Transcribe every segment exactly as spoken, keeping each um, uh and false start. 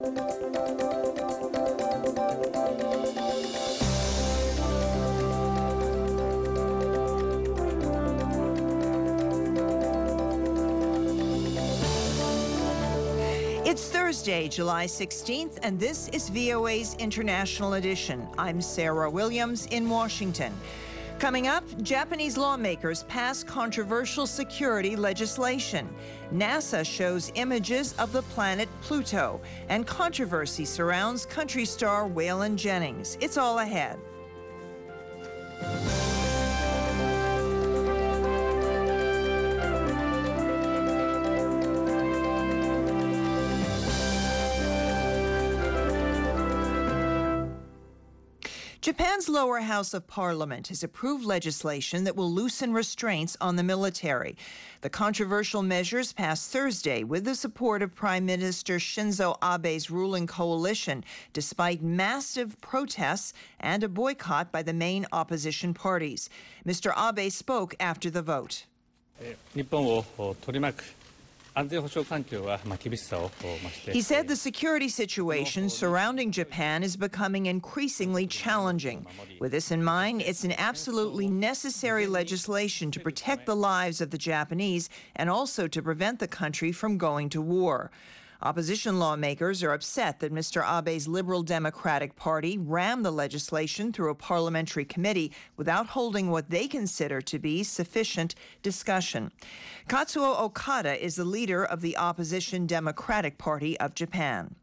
It's Thursday, July sixteenth, and this is V O A's International Edition. I'm Sarah Williams in Washington. Coming up, Japanese lawmakers pass controversial security legislation. NASA shows images of the planet Pluto, and controversy surrounds country star Waylon Jennings. It's all ahead. Japan's lower house of parliament has approved legislation that will loosen restraints on the military. The controversial measures passed Thursday with the support of Prime Minister Shinzo Abe's ruling coalition, despite massive protests and a boycott by the main opposition parties. Mister Abe spoke after the vote. He said the security situation surrounding Japan is becoming increasingly challenging. With this in mind, it's an absolutely necessary legislation to protect the lives of the Japanese and also to prevent the country from going to war. Opposition lawmakers are upset that Mister Abe's Liberal Democratic Party rammed the legislation through a parliamentary committee without holding what they consider to be sufficient discussion. Katsuo Okada is the leader of the opposition Democratic Party of Japan.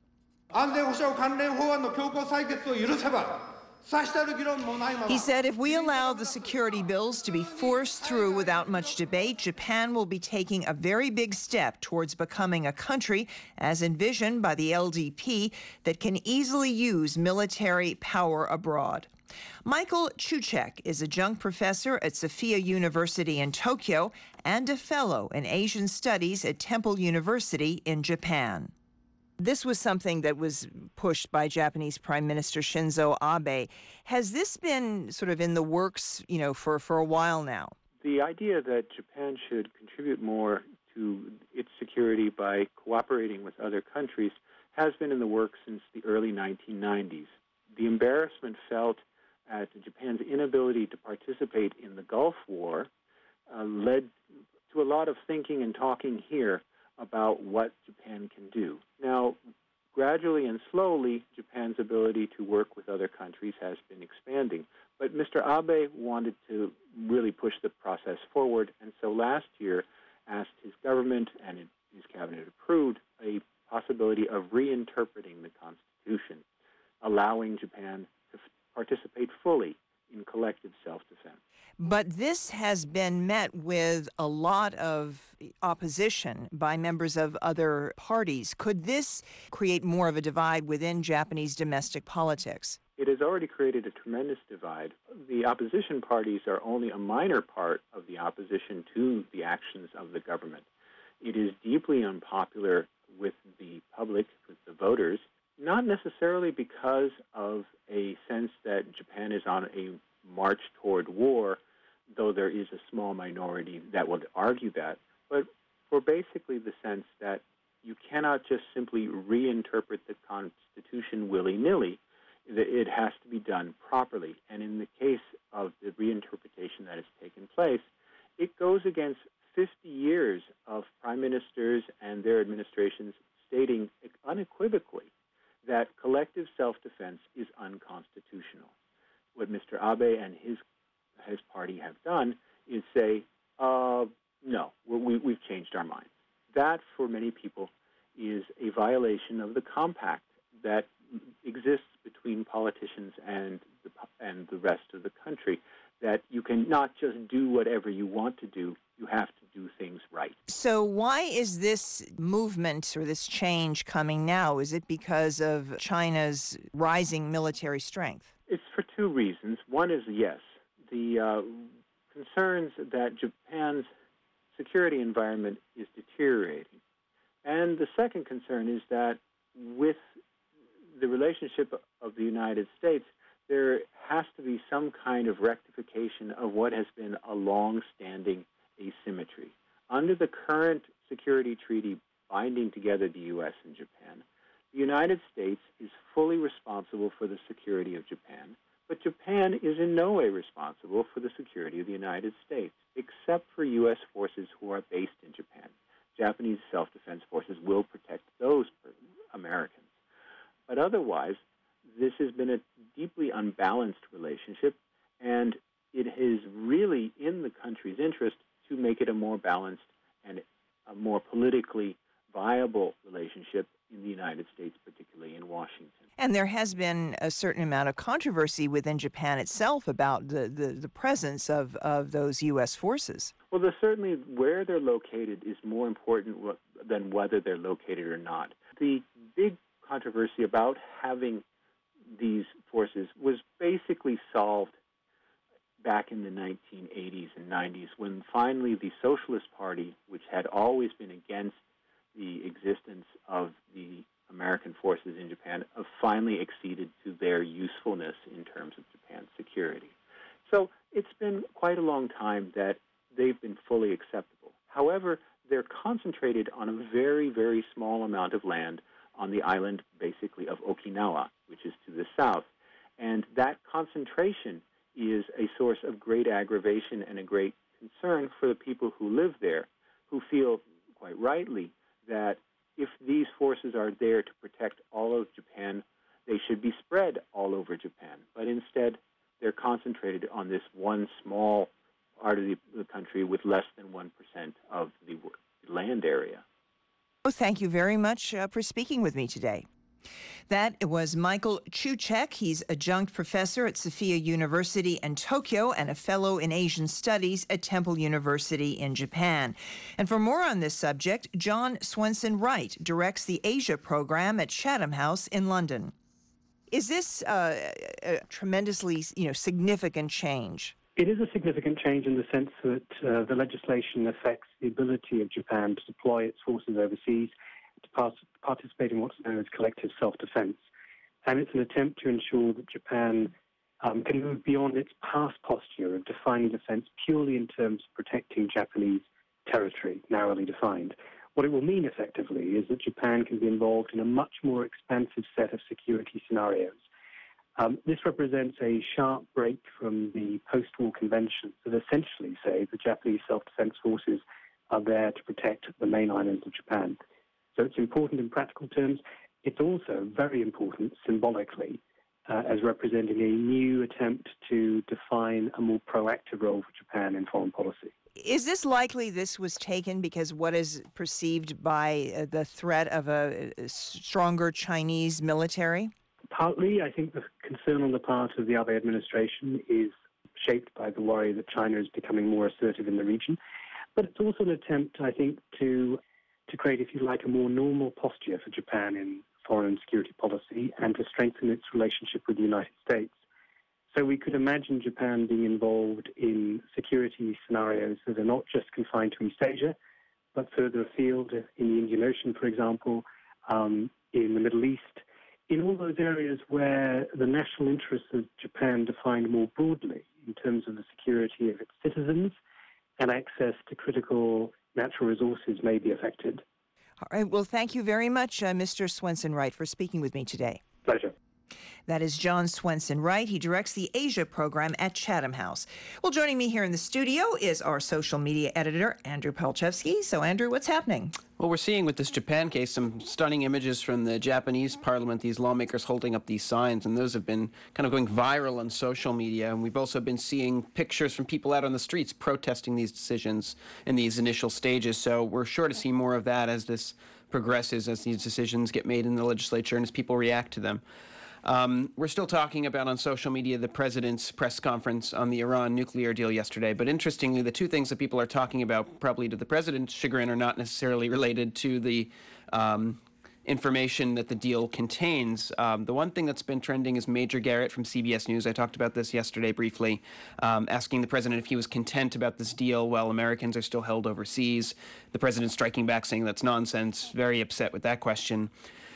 He said if we allow the security bills to be forced through without much debate, Japan will be taking a very big step towards becoming a country, as envisioned by the L D P, that can easily use military power abroad. Michael Chuchek is adjunct professor at Sophia University in Tokyo and a fellow in Asian Studies at Temple University in Japan. This was something that was pushed by Japanese Prime Minister Shinzo Abe. Has this been sort of in the works, you know, for, for a while now? The idea that Japan should contribute more to its security by cooperating with other countries has been in the works since the early nineteen nineties. The embarrassment felt at Japan's inability to participate in the Gulf War uh, led to a lot of thinking and talking here about what Japan can do. Now, gradually and slowly, Japan's ability to work with other countries has been expanding. But Mister Abe wanted to really push the process forward, and so last year asked his government, and his cabinet approved, a possibility of reinterpreting the Constitution, allowing Japan to f- participate fully in collective self-defense. But this has been met with a lot of opposition by members of other parties. Could this create more of a divide within Japanese domestic politics? It has already created a tremendous divide. The opposition parties are only a minor part of the opposition to the actions of the government. It is deeply unpopular with the public, with the voters, not necessarily because of a sense that Japan is on a march toward war, though there is a small minority that would argue that, but for basically the sense that you cannot just simply reinterpret the Constitution willy-nilly, that it has to be done properly. And in the case of the reinterpretation that has taken place, it goes against fifty years of prime ministers and their administrations stating unequivocally that collective self-defense is unconstitutional. What Mister Abe and his his party have done is say, uh, no, we, we've changed our minds. That, for many people, is a violation of the compact that exists between politicians and the, and the rest of the country, that you can not just do whatever you want to do, you have to do things right. So why is this movement or this change coming now? Is it because of China's rising military strength? It's for two reasons. One is, yes, the uh, concerns that Japan's security environment is deteriorating. And the second concern is that with the relationship of the United States, there has to be some kind of rectification of what has been a long-standing asymmetry. Under the current security treaty binding together the U S and Japan, The United States is fully responsible for the security of Japan, but Japan is in no way responsible for the security of the United States, except for U S forces who are based in Japan. Japanese self-defense forces will protect those Americans. But otherwise, this has been a deeply unbalanced relationship, and it is really in the country's interest to make it a more balanced and a more politically viable relationship in the United States, particularly in Washington. And there has been a certain amount of controversy within Japan itself about the, the, the presence of, of those U S forces. Well, there's certainly where they're located is more important than whether they're located or not. The big controversy about having these forces was basically solved back in the nineteen eighties and nineties when finally the Socialist Party, which had always been against the existence of the American forces in Japan, have finally acceded to their usefulness in terms of Japan's security. So it's been quite a long time that they've been fully acceptable. However, they're concentrated on a very, very small amount of land on the island, basically, of Okinawa, which is to the south. And that concentration is a source of great aggravation and a great concern for the people who live there, who feel, quite rightly, that if these forces are there to protect all of Japan, they should be spread all over Japan. But instead, they're concentrated on this one small part of the, the country with less than one percent of the land area. Oh, thank you very much uh, for speaking with me today. That was Michael Chuchek. He's adjunct professor at Sophia University in Tokyo and a fellow in Asian Studies at Temple University in Japan. And for more on this subject, John Swenson Wright directs the Asia program at Chatham House in London. Is this uh, a tremendously, you know, significant change? It is a significant change in the sense that uh, the legislation affects the ability of Japan to deploy its forces overseas to pass, participate in what's known as collective self-defense. And it's an attempt to ensure that Japan um, can move beyond its past posture of defining defense purely in terms of protecting Japanese territory, narrowly defined. What it will mean effectively is that Japan can be involved in a much more expansive set of security scenarios. Um, this represents a sharp break from the post-war conventions that essentially say the Japanese self-defense forces are there to protect the main islands of Japan. So it's important in practical terms. It's also very important symbolically uh, as representing a new attempt to define a more proactive role for Japan in foreign policy. Is this likely this was taken because what is perceived by uh, the threat of a, a stronger Chinese military? Partly, I think the concern on the part of the Abe administration is shaped by the worry that China is becoming more assertive in the region. But it's also an attempt, I think, to to create, if you like, a more normal posture for Japan in foreign and security policy and to strengthen its relationship with the United States. So we could imagine Japan being involved in security scenarios that are not just confined to East Asia, but further afield in the Indian Ocean, for example, um, in the Middle East, in all those areas where the national interests of Japan defined more broadly in terms of the security of its citizens and access to critical natural resources may be affected. All right. Well, thank you very much, uh, Mister Swenson Wright, for speaking with me today. Pleasure. That is John Swenson Wright. He directs the Asia program at Chatham House. Well, joining me here in the studio is our social media editor, Andrew Palchevsky. So, Andrew, what's happening? Well, we're seeing with this Japan case some stunning images from the Japanese parliament, these lawmakers holding up these signs, and those have been kind of going viral on social media. And we've also been seeing pictures from people out on the streets protesting these decisions in these initial stages. So we're sure to see more of that as this progresses, as these decisions get made in the legislature and as people react to them. Um, we're still talking about on social media the president's press conference on the Iran nuclear deal yesterday. But interestingly, the two things that people are talking about, probably to the president's chagrin, are not necessarily related to the um, information that the deal contains. Um, the one thing that's been trending is Major Garrett from C B S News. I talked about this yesterday briefly, um, asking the president if he was content about this deal while Americans are still held overseas. The president striking back, saying that's nonsense, very upset with that question.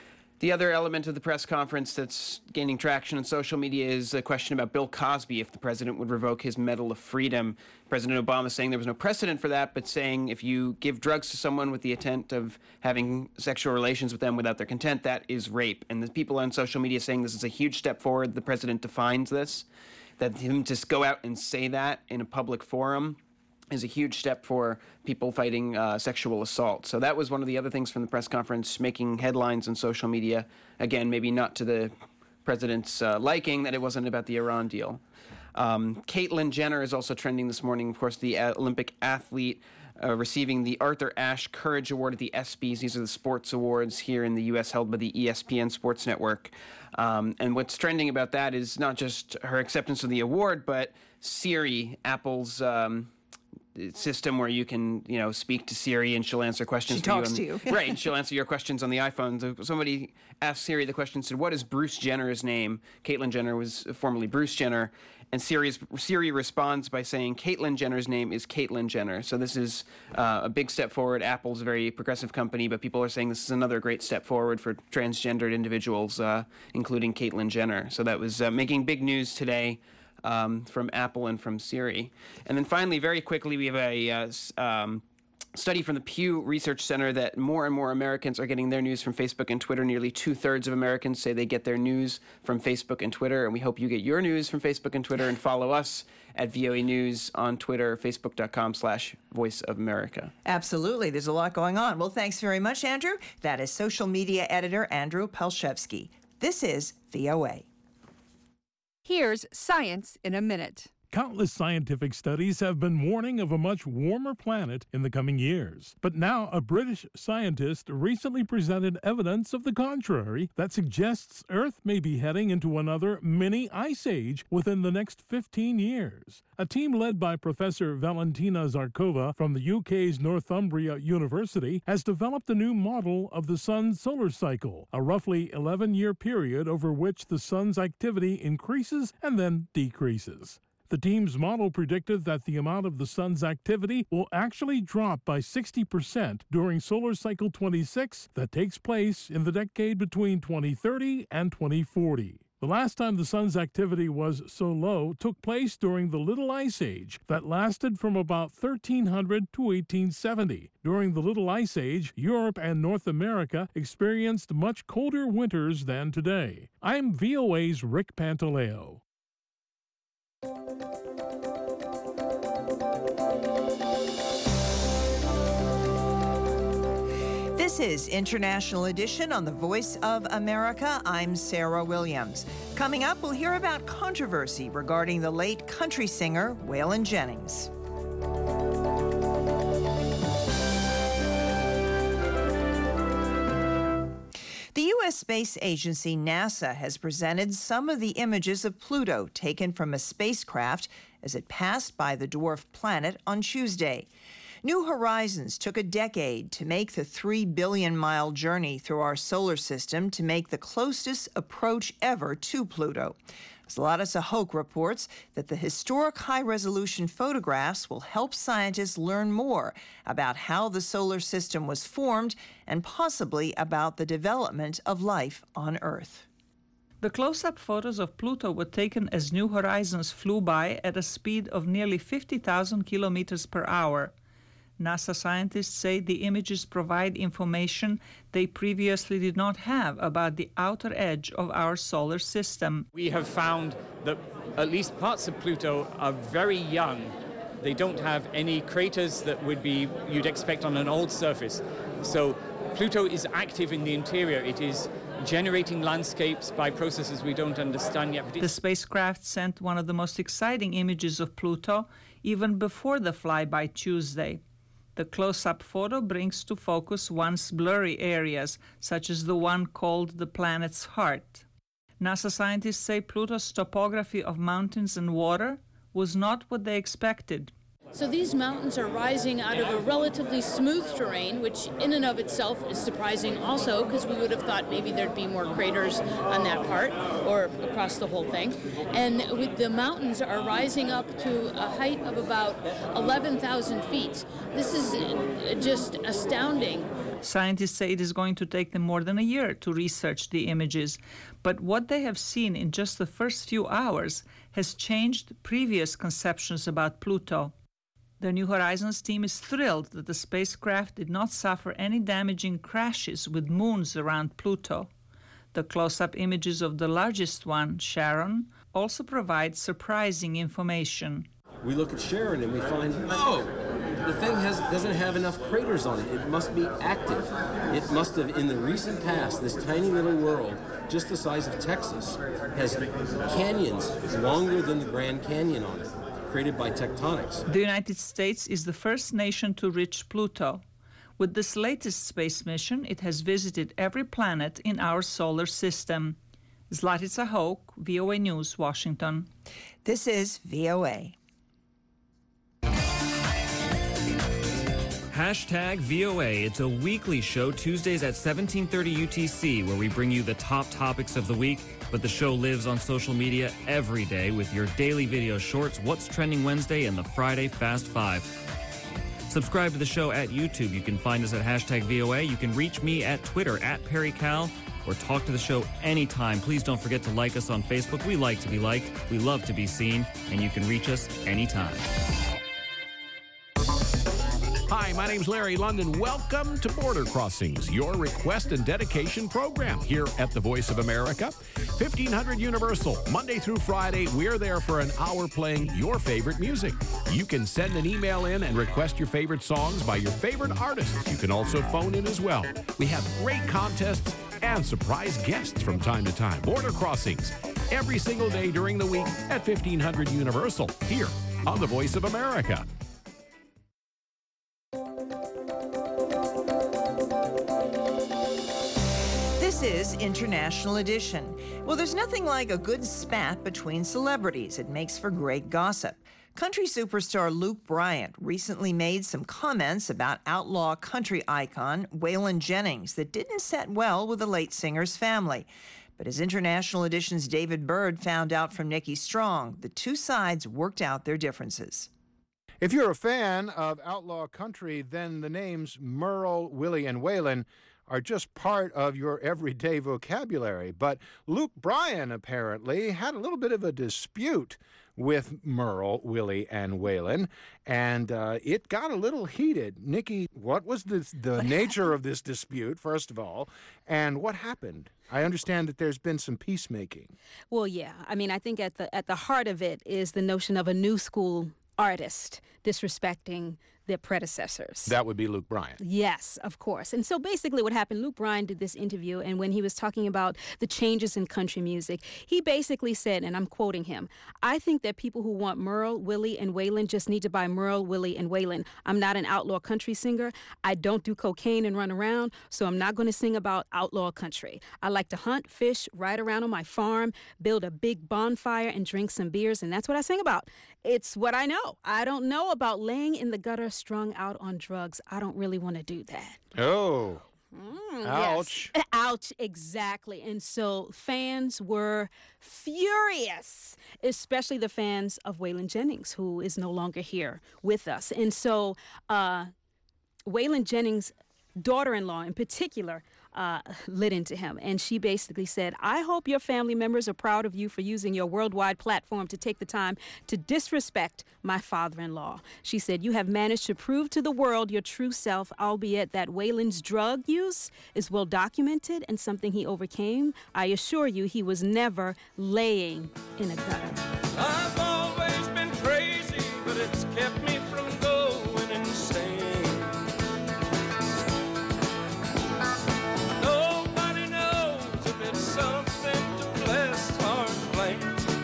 The other element of the press conference that's gaining traction on social media is a question about Bill Cosby, if the president would revoke his Medal of Freedom. President Obama saying there was no precedent for that, but saying if you give drugs to someone with the intent of having sexual relations with them without their consent, that is rape. And the people on social media saying this is a huge step forward. The president defines this, that him to go out and say that in a public forum is a huge step for people fighting uh, sexual assault. So that was one of the other things from the press conference, making headlines on social media. Again, maybe not to the president's uh, liking, that it wasn't about the Iran deal. Um, Caitlyn Jenner is also trending this morning, of course, the uh, Olympic athlete uh, receiving the Arthur Ashe Courage Award at the ESPYs. These are the sports awards here in the U S held by the E S P N Sports Network. Um, and what's trending about that is not just her acceptance of the award, but Siri, Apple's Um, system where you can, you know, speak to Siri and she'll answer questions she for talks you. On, to you. Right, and she'll answer your questions on the iPhone. So somebody asked Siri the question, said, what is Bruce Jenner's name? Caitlyn Jenner was formerly Bruce Jenner. And Siri's, Siri responds by saying, Caitlyn Jenner's name is Caitlyn Jenner. So this is uh, a big step forward. Apple's a very progressive company, but people are saying this is another great step forward for transgendered individuals, uh, including Caitlyn Jenner. So that was uh, making big news today. Um, from Apple and from Siri. And then finally, very quickly, we have a uh, um, study from the Pew Research Center that more and more Americans are getting their news from Facebook and Twitter. Nearly two-thirds of Americans say they get their news from Facebook and Twitter, and we hope you get your news from Facebook and Twitter and follow us at V O A News on Twitter, facebook.com slash Voice of America. Absolutely. There's a lot going on. Well, thanks very much, Andrew. That is social media editor Andrew Palshevsky. This is V O A. Here's Science in a Minute. Countless scientific studies have been warning of a much warmer planet in the coming years. But now a British scientist recently presented evidence of the contrary that suggests Earth may be heading into another mini ice age within the next fifteen years. A team led by Professor Valentina Zarkova from the U K's Northumbria University has developed a new model of the sun's solar cycle, a roughly eleven-year period over which the sun's activity increases and then decreases. The team's model predicted that the amount of the sun's activity will actually drop by sixty percent during solar cycle twenty-six that takes place in the decade between twenty thirty and twenty forty. The last time the sun's activity was so low took place during the Little Ice Age that lasted from about thirteen hundred to eighteen seventy. During the Little Ice Age, Europe and North America experienced much colder winters than today. I'm V O A's Rick Pantaleo. This is International Edition on the Voice of America. I'm Sarah Williams. Coming up, we'll hear about controversy regarding the late country singer Waylon Jennings. The U S Space Agency NASA has presented some of the images of Pluto taken from a spacecraft as it passed by the dwarf planet on Tuesday. New Horizons took a decade to make the three billion mile journey through our solar system to make the closest approach ever to Pluto. Zlata Sahok reports that the historic high-resolution photographs will help scientists learn more about how the solar system was formed and possibly about the development of life on Earth. The close-up photos of Pluto were taken as New Horizons flew by at a speed of nearly fifty thousand kilometers per hour. NASA scientists say the images provide information they previously did not have about the outer edge of our solar system. We have found that at least parts of Pluto are very young. They don't have any craters that would be you'd expect on an old surface. So Pluto is active in the interior. It is generating landscapes by processes we don't understand yet. The spacecraft sent one of the most exciting images of Pluto even before the flyby Tuesday. The close-up photo brings to focus once blurry areas, such as the one called the planet's heart. NASA scientists say Pluto's topography of mountains and water was not what they expected. So these mountains are rising out of a relatively smooth terrain, which in and of itself is surprising also, because we would have thought maybe there'd be more craters on that part or across the whole thing. And with the mountains are rising up to a height of about eleven thousand feet. This is just astounding Scientists say it is going to take them more than a year to research the images, but what they have seen in just the first few hours has changed previous conceptions about Pluto. The New Horizons team is thrilled that the spacecraft did not suffer any damaging crashes with moons around Pluto. The close-up images of the largest one, Charon, also provide surprising information. We look at Charon and we find, oh, the thing has, doesn't have enough craters on it. It must be active. It must have, in the recent past, this tiny little world, just the size of Texas, has canyons longer than the Grand Canyon on it, created by tectonics. The United States is the first nation to reach Pluto. With this latest space mission, it has visited every planet in our solar system. Zlatica Hoke, V O A News, Washington. This is V O A. Hashtag V O A. It's a weekly show Tuesdays at seventeen thirty U T C where we bring you the top topics of the week, but the show lives on social media every day with your daily video shorts, What's Trending Wednesday, and the Friday Fast Five. Subscribe to the show at YouTube. You can find us at hashtag V O A. You can reach me at Twitter at Perry Cal or talk to the show anytime. Please don't forget to like us on Facebook. We like to be liked. We love to be seen, and you can reach us anytime. Hi, my name's Larry London. Welcome to Border Crossings, your request and dedication program here at the Voice of America. fifteen hundred Universal, Monday through Friday, we're there for an hour playing your favorite music. You can send an email in and request your favorite songs by your favorite artists. You can also phone in as well. We have great contests and surprise guests from time to time. Border Crossings, every single day during the week at fifteen hundred Universal, here on the Voice of America. This is International Edition. Well, there's nothing like a good spat between celebrities. It makes for great gossip. Country superstar Luke Bryan recently made some comments about outlaw country icon Waylon Jennings that didn't set well with the late singer's family. But as International Edition's David Byrd found out from Nikki Strong, the two sides worked out their differences. If you're a fan of outlaw country, then the names Merle, Willie, and Waylon are just part of your everyday vocabulary. But Luke Bryan apparently had a little bit of a dispute with Merle, Willie, and Waylon, and uh, it got a little heated. Nikki, what was the, the what nature happened? of this dispute, first of all, and what happened? I understand that there's been some peacemaking. Well, yeah. I mean, I think at the at the heart of it is the notion of a new school artist disrespecting their predecessors. That would be Luke Bryan. Yes, of course. And so basically what happened, Luke Bryan did this interview, and when he was talking about the changes in country music, he basically said, and I'm quoting him, "I think that people who want Merle, Willie, and Waylon just need to buy Merle, Willie, and Waylon. I'm not an outlaw country singer. I don't do cocaine and run around, so I'm not going to sing about outlaw country. I like to hunt, fish, ride around on my farm, build a big bonfire, and drink some beers, and that's what I sing about. It's what I know. I don't know about laying in the gutter strung out on drugs. I don't really want to do that." Oh. Mm, Ouch. Yes. Ouch, exactly. And so fans were furious, especially the fans of Waylon Jennings, who is no longer here with us. And so uh, Waylon Jennings' daughter-in-law in particular uh, lit into him. And she basically said, "I hope your family members are proud of you for using your worldwide platform to take the time to disrespect my father-in-law." She said, "You have managed to prove to the world your true self, albeit that Waylon's drug use is well documented and something he overcame. I assure you he was never laying in a gutter." I've always been crazy, but it's kept me from going insane. Nobody knows if it's something to bless or blame.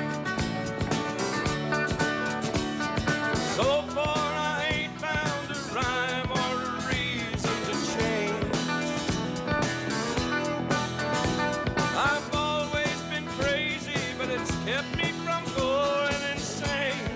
So far I ain't found a rhyme or a reason to change. I've always been crazy, but it's kept me from going insane.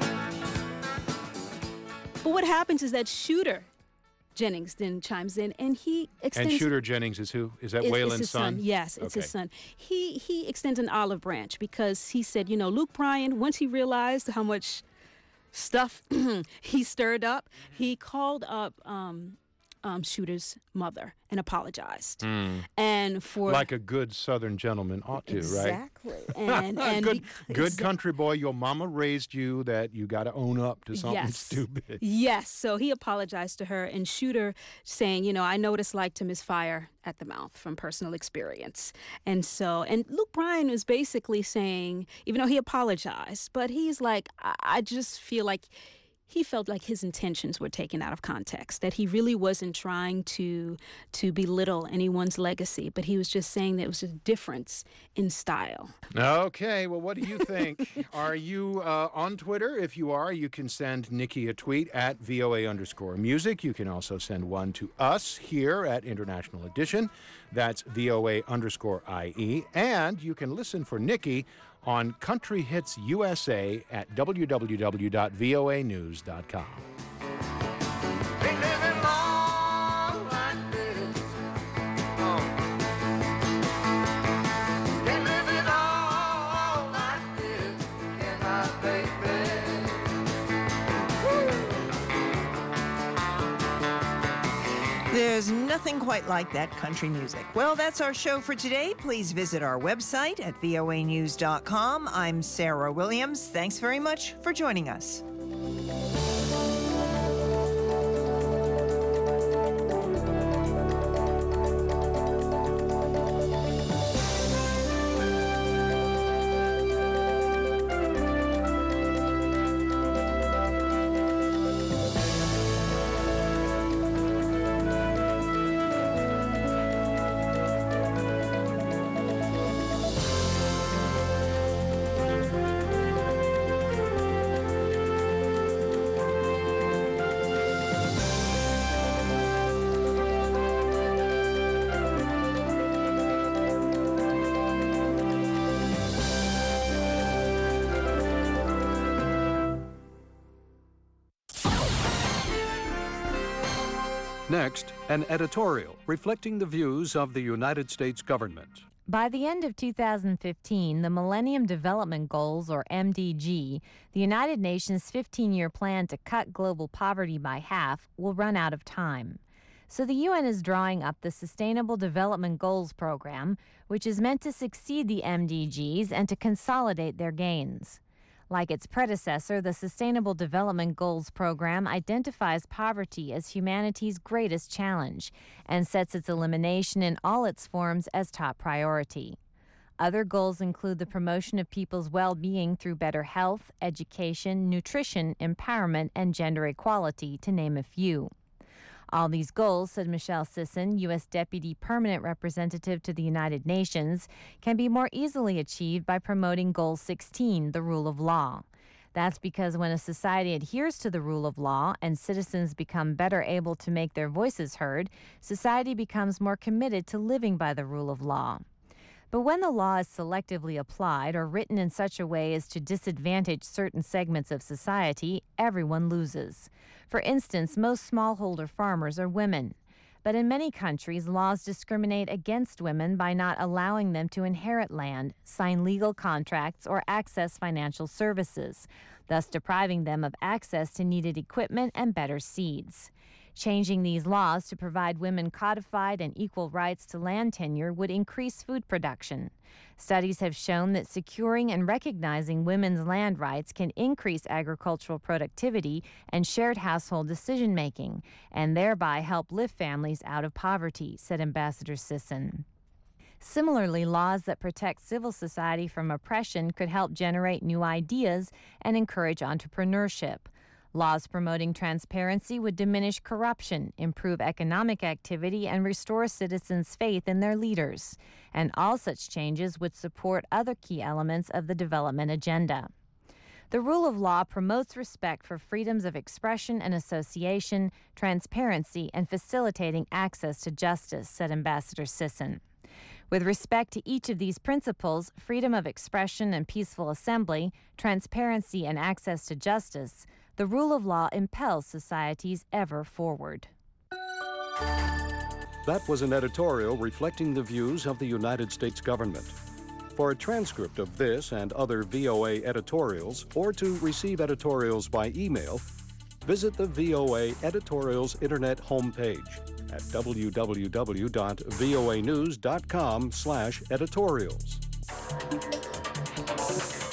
But what happens is that Shooter Jennings then chimes in, and he extends... And Shooter Jennings is who? Is that It's- Waylon's it's his son? son? Yes, it's Okay. his son. He he extends an olive branch because he said, you know, Luke Bryan, once he realized how much stuff he stirred up, he called up um, um, Shooter's mother and apologized. Mm. And for like a good Southern gentleman ought to, exactly. right? Exactly. And, and good, bec- good exa- country boy. Your mama raised you that you got to own up to something yes. stupid. Yes. So he apologized to her, and Shooter saying, you know, I know what it's like to misfire at the mouth from personal experience. And so, and Luke Bryan was basically saying, even though he apologized, but he's like, I, I just feel like he felt like his intentions were taken out of context, that he really wasn't trying to to belittle anyone's legacy, but he was just saying that it was a difference in style. Okay, well, what do you think? Are you uh, on Twitter? If you are, you can send Nikki a tweet at V O A underscore music. You can also send one to us here at International Edition. That's V O A underscore I E. And you can listen for Nikki on Country Hits U S A at w w w dot v o a news dot com. There's nothing quite like that country music. Well, that's our show for today. Please visit our website at v o a news dot com. I'm Sarah Williams. Thanks very much for joining us. Next, an editorial reflecting the views of the United States government. By the end of two thousand fifteen, the Millennium Development Goals, or M D G, the United Nations fifteen-year plan to cut global poverty by half, will run out of time. So the U N is drawing up the Sustainable Development Goals program, which is meant to succeed the M D Gs and to consolidate their gains. Like its predecessor, the Sustainable Development Goals program identifies poverty as humanity's greatest challenge and sets its elimination in all its forms as top priority. Other goals include the promotion of people's well-being through better health, education, nutrition, empowerment, and gender equality, to name a few. All these goals, said Michelle Sisson, U S Deputy Permanent Representative to the United Nations, can be more easily achieved by promoting Goal sixteen, the rule of law. That's because when a society adheres to the rule of law and citizens become better able to make their voices heard, society becomes more committed to living by the rule of law. But when the law is selectively applied or written in such a way as to disadvantage certain segments of society, everyone loses. For instance, most smallholder farmers are women. But in many countries, laws discriminate against women by not allowing them to inherit land, sign legal contracts, or access financial services, thus depriving them of access to needed equipment and better seeds. Changing these laws to provide women codified and equal rights to land tenure would increase food production. Studies have shown that securing and recognizing women's land rights can increase agricultural productivity and shared household decision-making, and thereby help lift families out of poverty, said Ambassador Sisson. Similarly, laws that protect civil society from oppression could help generate new ideas and encourage entrepreneurship. Laws promoting transparency would diminish corruption, improve economic activity, and restore citizens' faith in their leaders. And all such changes would support other key elements of the development agenda. The rule of law promotes respect for freedoms of expression and association, transparency, and facilitating access to justice, said Ambassador Sisson. With respect to each of these principles, freedom of expression and peaceful assembly, transparency and access to justice, the rule of law impels societies ever forward. That was an editorial reflecting the views of the United States government. For a transcript of this and other V O A editorials, or to receive editorials by email, visit the V O A Editorials Internet homepage. at w w w dot voa news dot com slash editorials.